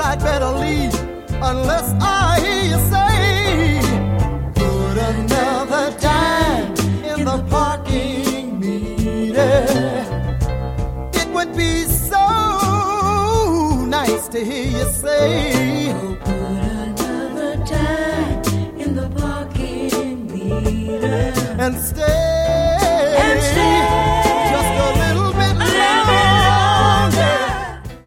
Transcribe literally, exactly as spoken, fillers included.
I'd better leave unless I hear you say, put another dime in the parking meter. It would be so nice to hear you say, oh, put another dime in the parking meter. And stay